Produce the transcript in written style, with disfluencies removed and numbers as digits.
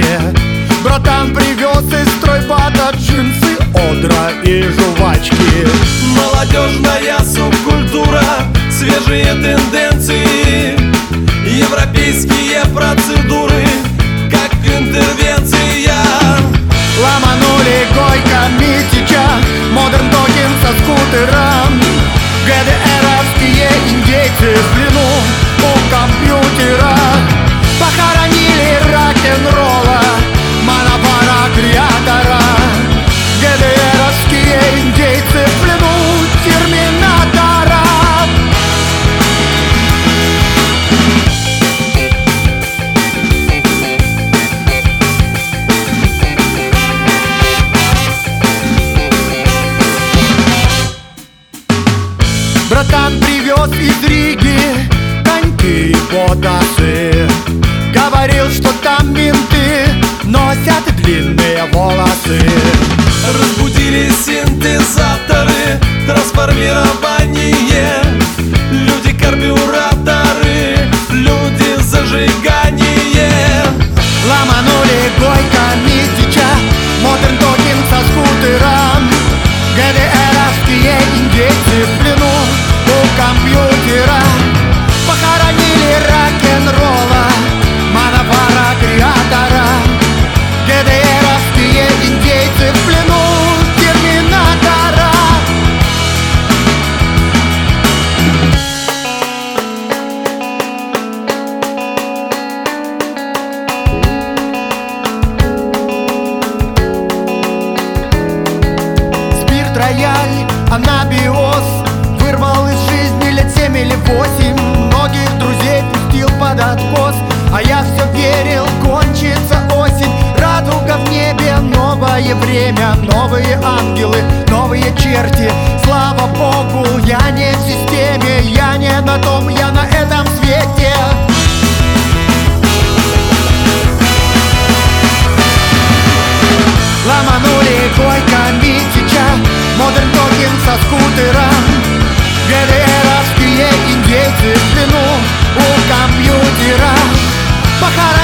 Братан привез из стройбата джинсы, одра и жвачки. Молодежная субкультура, свежие тенденции, европейские процедуры, как интервенция. Ломанули Гойко, Митича, модерн токен со скутером. ГДРовские индейцы в плену у компьютера. Похоронили рок-н-ролла, Мановара креатора. ГДРовские индейцы в плену терминатора. Братан привез из Риги коньки и потасы. Говорил, что там менты носят длинные волосы. Разбудили синтезаторы, трансформирование, люди-карбюраторы, люди зажигание. Ломанули Гойко, Митича, модерн токен со скутером. ГДРовские индейцы в плену у компьютера. Похоронили рок-н-ролла, Мановара креатора. ГДРовские индейцы в плену терминатора. Спирт, рояль, анабиоз вырвал из жизни лет 7 или 8. Многих друзей пустил под откос, а я все верил, кончится осень. Радуга в небе, новое время, новые ангелы, новые черти. Слава Богу, я не в системе, я не на том, я на этом свете. Ломанули Гойко, Митича, модерн токен со скутером. ГДРовские индейцы в плену у компьютера. Похоронили